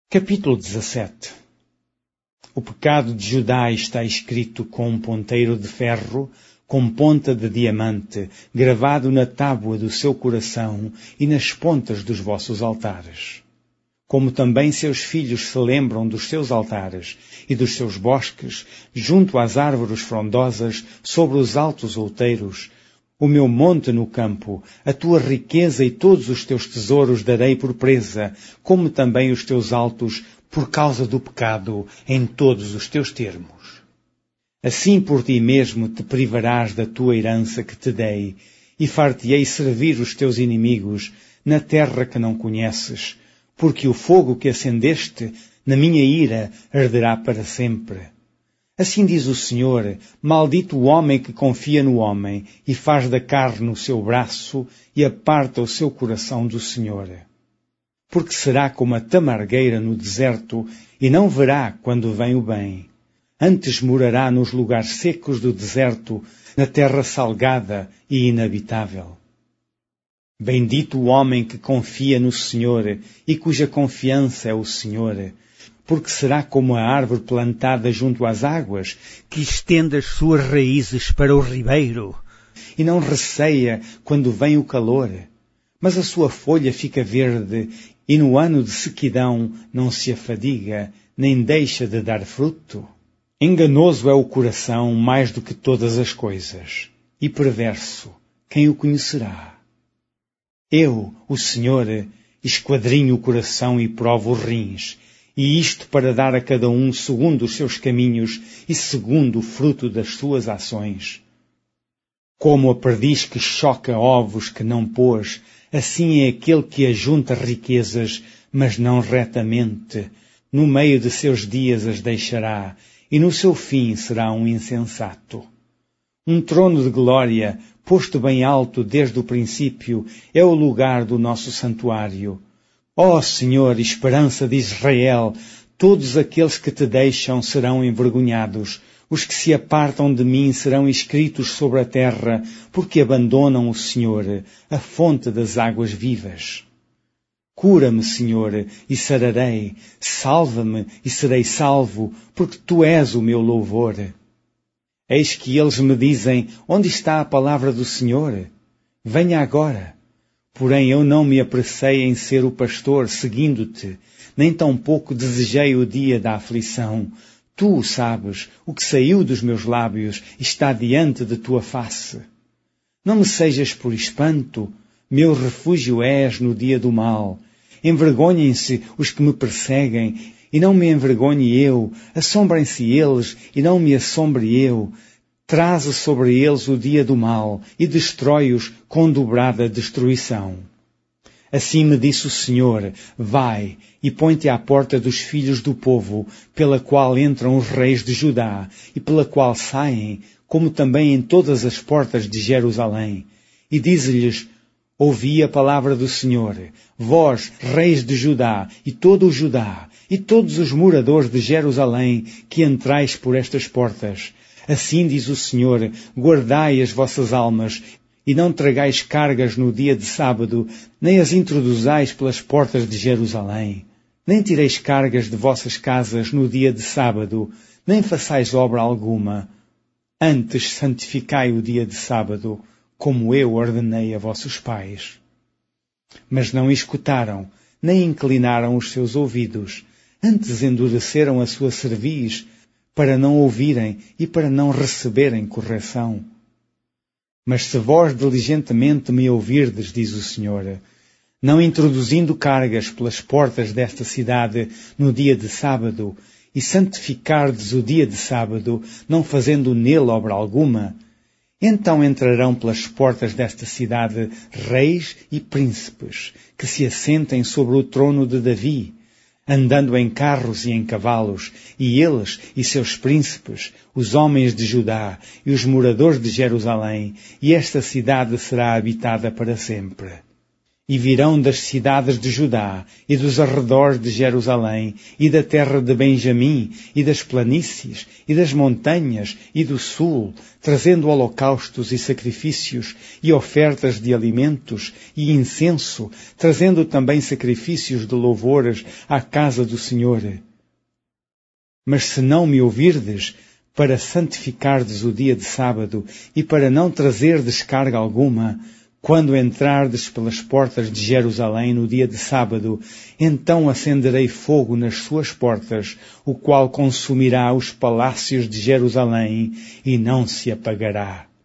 Capítulo 17. O pecado de Judá está escrito com um ponteiro de ferro, com ponta de diamante, gravado na tábua do seu coração e nas pontas dos vossos altares. Como também seus filhos se lembram dos seus altares e dos seus bosques, junto às árvores frondosas, sobre os altos outeiros, o meu monte no campo, a tua riqueza e todos os teus tesouros darei por presa, como também os teus altos, por causa do pecado, em todos os teus termos. Assim por ti mesmo te privarás da tua herança que te dei, e far-te-ei servir os teus inimigos, na terra que não conheces, porque o fogo que acendeste, na minha ira, arderá para sempre. Assim diz o Senhor, maldito o homem que confia no homem e faz da carne o seu braço e aparta o seu coração do Senhor. Porque será como a tamargueira no deserto e não verá quando vem o bem. Antes morará nos lugares secos do deserto, na terra salgada e inabitável. Bendito o homem que confia no Senhor e cuja confiança é o Senhor, porque será como a árvore plantada junto às águas, que estende as suas raízes para o ribeiro, e não receia quando vem o calor, mas a sua folha fica verde, e no ano de sequidão não se afadiga, nem deixa de dar fruto. Enganoso é o coração mais do que todas as coisas, e perverso, quem o conhecerá? Eu, o Senhor, esquadrinho o coração e provo os rins, e isto para dar a cada um segundo os seus caminhos e segundo o fruto das suas ações. Como a perdiz que choca ovos que não pôs, assim é aquele que ajunta riquezas, mas não retamente. No meio de seus dias as deixará, e no seu fim será um insensato. Um trono de glória, posto bem alto desde o princípio, é o lugar do nosso santuário. Ó Senhor, esperança de Israel, todos aqueles que te deixam serão envergonhados. Os que se apartam de mim serão escritos sobre a terra, porque abandonam o Senhor, a fonte das águas vivas. Cura-me, Senhor, e sararei. Salva-me e serei salvo, porque tu és o meu louvor. Eis que eles me dizem, onde está a palavra do Senhor? Venha agora. Porém eu não me apressei em ser o pastor, seguindo-te, nem tampouco desejei o dia da aflição. Tu sabes, o que saiu dos meus lábios está diante de tua face. Não me sejas por espanto, meu refúgio és no dia do mal. Envergonhem-se os que me perseguem, e não me envergonhe eu. Assombrem-se eles, e não me assombre eu. Traze sobre eles o dia do mal e destrói-os com dobrada destruição. Assim me disse o Senhor, vai e põe-te à porta dos filhos do povo, pela qual entram os reis de Judá e pela qual saem, como também em todas as portas de Jerusalém. E dize-lhes, ouvi a palavra do Senhor, vós, reis de Judá e todo o Judá e todos os moradores de Jerusalém que entrais por estas portas. Assim diz o Senhor, guardai as vossas almas, e não tragais cargas no dia de sábado, nem as introduzais pelas portas de Jerusalém. Nem tireis cargas de vossas casas no dia de sábado, nem façais obra alguma. Antes santificai o dia de sábado, como eu ordenei a vossos pais. Mas não escutaram, nem inclinaram os seus ouvidos, antes endureceram a sua cerviz, para não ouvirem e para não receberem correção. Mas se vós diligentemente me ouvirdes, diz o Senhor, não introduzindo cargas pelas portas desta cidade no dia de sábado, e santificardes o dia de sábado, não fazendo nele obra alguma, então entrarão pelas portas desta cidade reis e príncipes, que se assentem sobre o trono de Davi, andando em carros e em cavalos, e eles e seus príncipes, os homens de Judá e os moradores de Jerusalém, e esta cidade será habitada para sempre. E virão das cidades de Judá, e dos arredores de Jerusalém, e da terra de Benjamim, e das planícies, e das montanhas, e do sul, trazendo holocaustos e sacrifícios, e ofertas de alimentos, e incenso, trazendo também sacrifícios de louvores à casa do Senhor. Mas se não me ouvirdes, para santificardes o dia de sábado, e para não trazer descarga alguma, quando entrardes pelas portas de Jerusalém no dia de sábado, então acenderei fogo nas suas portas, o qual consumirá os palácios de Jerusalém e não se apagará.